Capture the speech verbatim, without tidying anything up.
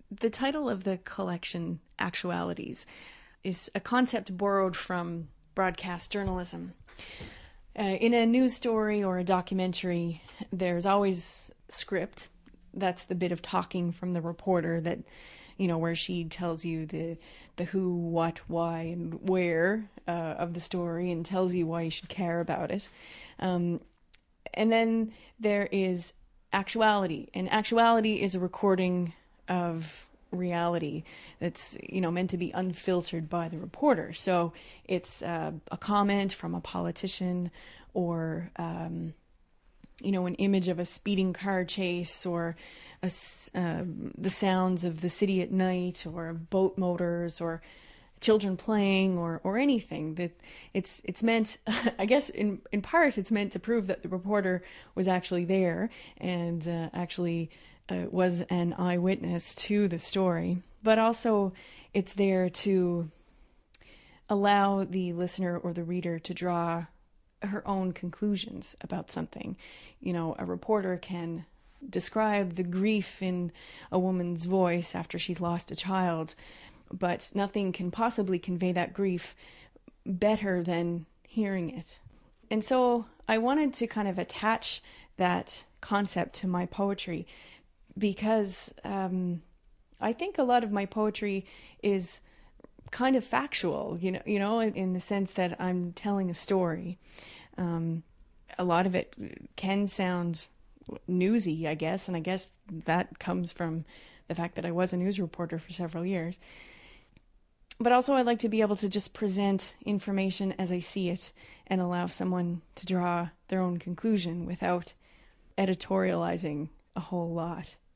The title of the collection, Actualities, is a concept borrowed from broadcast journalism. Uh, in a news story or a documentary, there's always script. That's the bit of talking from the reporter that, you know, where she tells you the the who, what, why, and where uh, of the story and tells you why you should care about it. Um, and then there is actuality. And actuality is a recording of reality that's, you know, meant to be unfiltered by the reporter. So it's uh, a comment from a politician, or um, you know, an image of a speeding car chase, or a, uh, the sounds of the city at night, or boat motors, or children playing, or or anything. That it's it's meant, I guess in in part it's meant to prove that the reporter was actually there and uh, actually uh, was an eyewitness to the story, but also it's there to allow the listener or the reader to draw her own conclusions about something. You know, a reporter can describe the grief in a woman's voice after she's lost a child, but nothing can possibly convey that grief better than hearing it. And so I wanted to kind of attach that concept to my poetry, because um, I think a lot of my poetry is kind of factual, you know, you know, in, in the sense that I'm telling a story. Um, a lot of it can sound newsy, I guess, and I guess that comes from the fact that I was a news reporter for several years. But also I like to be able to just present information as I see it and allow someone to draw their own conclusion without editorializing a whole lot.